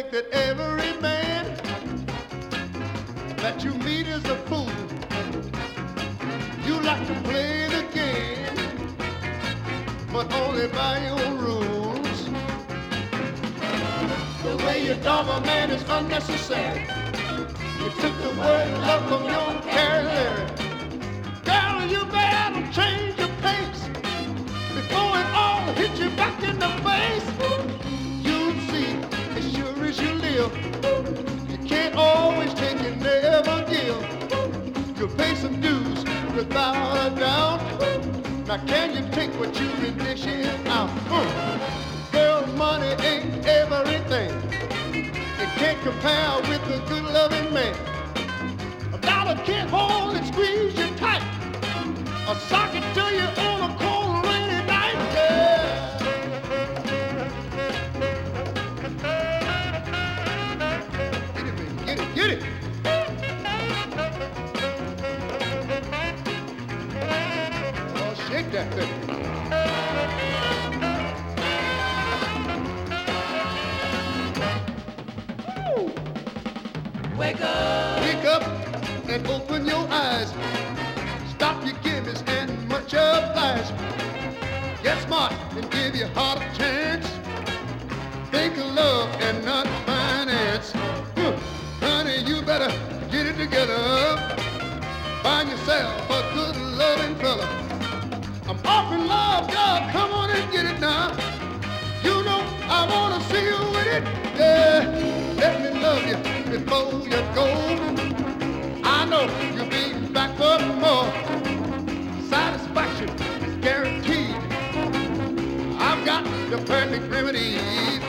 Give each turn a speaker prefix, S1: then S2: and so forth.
S1: think that every man that you meet is a fool. You like to play the game, but only by your rules. The way you dog a man is unnecessary. You took the word love from your vocabulary. Girl, you better change your pace before it all hits you back in the face. You'll see, as sure as you live, you can't always take and never give. You'll pay some dues without a doubt. Now can you take what you've been dishing out? Girl, money ain't everything. It can't compare with a good loving man. A dollar can't hold and squeeze you tight, or sock it to you on a cold rainy night. Yeah. Get it, get it. Oh, shake that thing.
S2: Wake up!
S1: Wake up and open your eyes. Stop your gimmies and much oblige. Get smart and give your heart a chance. Think of love and not finance. Honey, you better get it together. Find yourself a good loving fella. I'm off in love, girl. Come on and get it now. You know I wanna see you with it. Yeah, let me love you before you go. I know you'll be back for more. Satisfaction is guaranteed. I've got the perfect remedy.